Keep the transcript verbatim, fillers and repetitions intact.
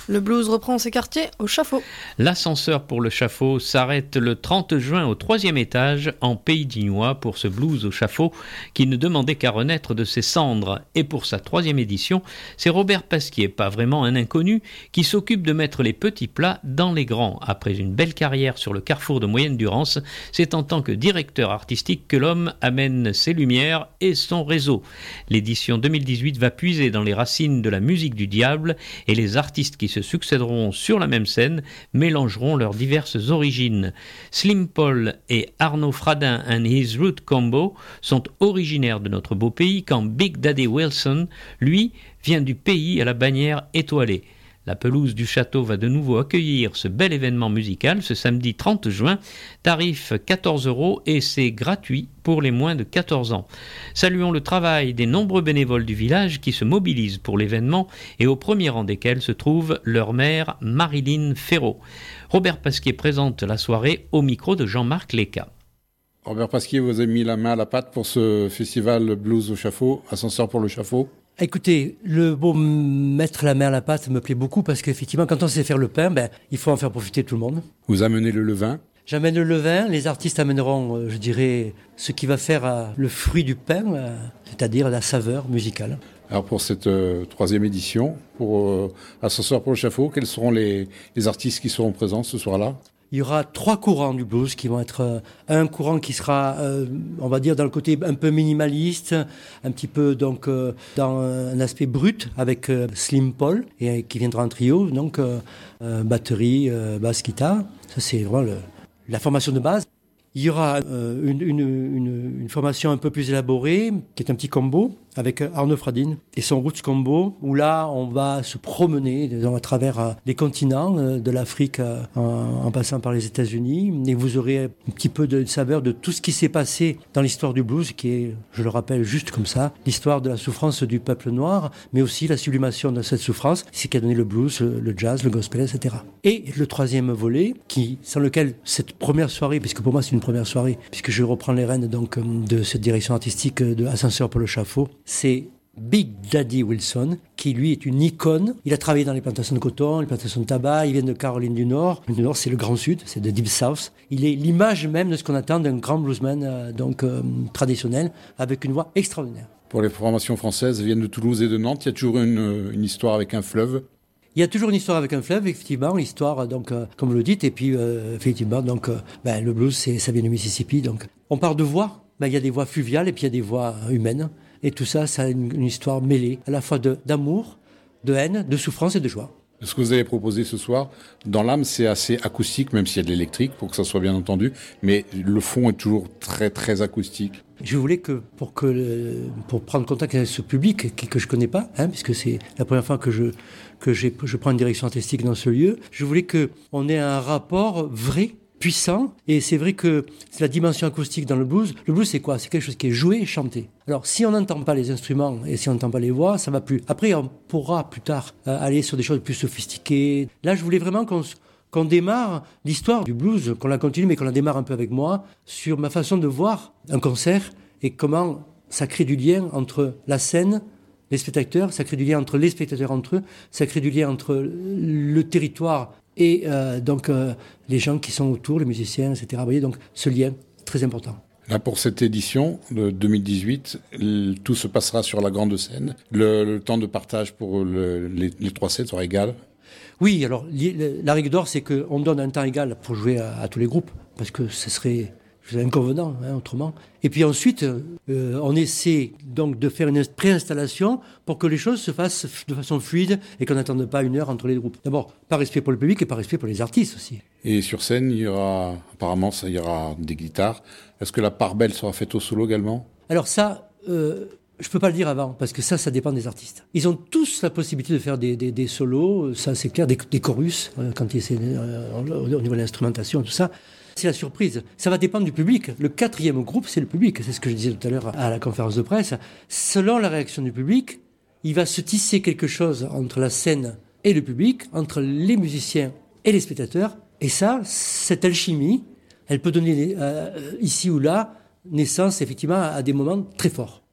Le blues reprend ses quartiers au Chaffaut. L'ascenseur pour le Chaffaut s'arrête le trente juin au troisième étage en Pays d'Ignois pour ce blues au Chaffaut qui ne demandait qu'à renaître de ses cendres. Et pour sa troisième édition, c'est Robert Pasquier, pas vraiment un inconnu, qui s'occupe de mettre les petits plats dans les grands. Après une belle carrière sur le Carrefour de Moyenne-Durance, c'est en tant que directeur artistique que l'homme amène ses lumières et son réseau. L'édition deux mille dix-huit va puiser dans les racines de la musique du diable et les artistes qui se succéderont sur la même scène mélangeront leurs diverses origines. Slim Paul et Arnaud Fradin and His Root Combo sont originaires de notre beau pays, quand Big Daddy Wilson, lui, vient du pays à la bannière étoilée. La pelouse du château va de nouveau accueillir ce bel événement musical ce samedi trente juin, tarif quatorze euros et c'est gratuit pour les moins de quatorze ans. Saluons le travail des nombreux bénévoles du village qui se mobilisent pour l'événement et au premier rang desquels se trouve leur mère Marilyn Ferraud. Robert Pasquier présente la soirée au micro de Jean-Marc Léca. Robert Pasquier, vous avez mis la main à la pâte pour ce festival Blues au Chaffaut, Ascenseur pour le Chaffaut. Écoutez, le beau mettre la main à la pâte me plaît beaucoup parce qu'effectivement, quand on sait faire le pain, ben, il faut en faire profiter tout le monde. Vous amenez le levain. J'amène le levain, les artistes amèneront, je dirais, ce qui va faire euh, le fruit du pain, euh, c'est-à-dire la saveur musicale. Alors pour cette euh, troisième édition, pour euh, Ascenseur pour le Chaffaut, quels seront les, les artistes qui seront présents ce soir-là ? Il y aura trois courants du blues qui vont être euh, un courant qui sera, euh, on va dire, dans le côté un peu minimaliste, un petit peu donc euh, dans un aspect brut avec euh, Slim Paul et qui viendra en trio, donc euh, euh, batterie, euh, basse, guitare. Ça c'est vraiment le, la formation de base. Il y aura euh, une, une, une, une formation un peu plus élaborée, qui est un petit combo, avec Arnaud Fradin et son Roots Combo, où là, on va se promener disons, à travers euh, les continents, euh, de l'Afrique euh, en, en passant par les États-Unis, et vous aurez un petit peu de saveur de tout ce qui s'est passé dans l'histoire du blues, qui est, je le rappelle juste comme ça, l'histoire de la souffrance du peuple noir, mais aussi la sublimation de cette souffrance, c'est ce qui a donné le blues, le, le jazz, le gospel, et cetera. Et le troisième volet, qui, sans lequel cette première soirée, puisque pour moi c'est une première soirée, puisque je reprends les rênes donc, de cette direction artistique de Ascenseur pour le Chaffaut, c'est Big Daddy Wilson, qui lui est une icône. Il a travaillé dans les plantations de coton, les plantations de tabac, il vient de Caroline du Nord. Le Nord, c'est le Grand Sud, c'est de Deep South. Il est l'image même de ce qu'on attend d'un grand bluesman euh, donc, euh, traditionnel, avec une voix extraordinaire. Pour les formations françaises, viennent de Toulouse et de Nantes, il y a toujours une, une histoire avec un fleuve. Il y a toujours une histoire avec un fleuve, effectivement, l'histoire, donc, euh, comme vous le dites, et puis, euh, effectivement, donc, euh, ben, le blues, c'est, ça vient du Mississippi, donc. On parle de voix, ben, il y a des voix fluviales et puis il y a des voix humaines. Et tout ça, ça a une, une histoire mêlée, à la fois de, d'amour, de haine, de souffrance et de joie. Ce que vous avez proposé ce soir, dans l'âme, c'est assez acoustique, même s'il y a de l'électrique, pour que ça soit bien entendu, mais le fond est toujours très, très acoustique. Je voulais que, pour que, le, pour prendre contact avec ce public que, que je connais pas, hein, puisque c'est la première fois que je, que j'ai, je prends une direction artistique dans ce lieu, je voulais que on ait un rapport vrai, puissant, et c'est vrai que c'est la dimension acoustique dans le blues. Le blues, c'est quoi ? C'est quelque chose qui est joué et chanté. Alors, si on n'entend pas les instruments et si on n'entend pas les voix, ça va plus. Après, on pourra plus tard euh, aller sur des choses plus sophistiquées. Là, je voulais vraiment qu'on, qu'on démarre l'histoire du blues, qu'on la continue, mais qu'on la démarre un peu avec moi, sur ma façon de voir un concert et comment ça crée du lien entre la scène, les spectateurs, ça crée du lien entre les spectateurs entre eux, ça crée du lien entre le territoire et euh, donc euh, les gens qui sont autour, les musiciens, et cetera. Vous voyez, donc ce lien, très important. Là, pour cette édition de deux mille dix-huit, le, tout se passera sur la grande scène. Le, le temps de partage pour le, les, les trois sets sera égal. Oui, alors la règle d'or, c'est qu'on donne un temps égal pour jouer à, à tous les groupes, parce que ce serait inconvenant, hein, autrement. Et puis ensuite, euh, on essaie donc de faire une préinstallation pour que les choses se fassent de façon fluide et qu'on n'attende pas une heure entre les groupes. D'abord, par respect pour le public et par respect pour les artistes aussi. Et sur scène, il y aura, apparemment, ça, il y aura des guitares. Est-ce que la part belle sera faite au solo également ? Alors ça, euh, je peux pas le dire avant, parce que ça, ça dépend des artistes. Ils ont tous la possibilité de faire des, des, des solos, ça c'est clair, des, des chorus, euh, quand ils essaient, euh, au niveau de l'instrumentation, tout ça. C'est la surprise. Ça va dépendre du public. Le quatrième groupe, c'est le public. C'est ce que je disais tout à l'heure à la conférence de presse. Selon la réaction du public, il va se tisser quelque chose entre la scène et le public, entre les musiciens et les spectateurs. Et ça, cette alchimie, elle peut donner, euh, ici ou là, naissance effectivement à des moments très forts.